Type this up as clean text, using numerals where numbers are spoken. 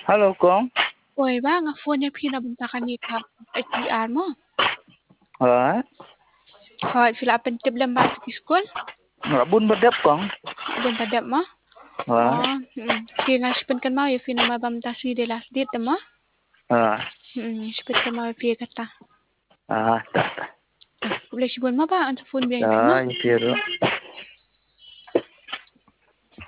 Halo, Kong. Oi ba nga phone niya pinabuntakan ni ka HBR mo. Hả? Hot sila pentip lembar sa school. Rabun ba dap, Kong? Abon padap mo. Hả? Kaya spend kan mau ya fina mabam tasi de last date mo. Hả? Spend kan mau ya kata. À, ta. Boleh sibon mo ba ang sa phone biya mo? Đó, như kia đó.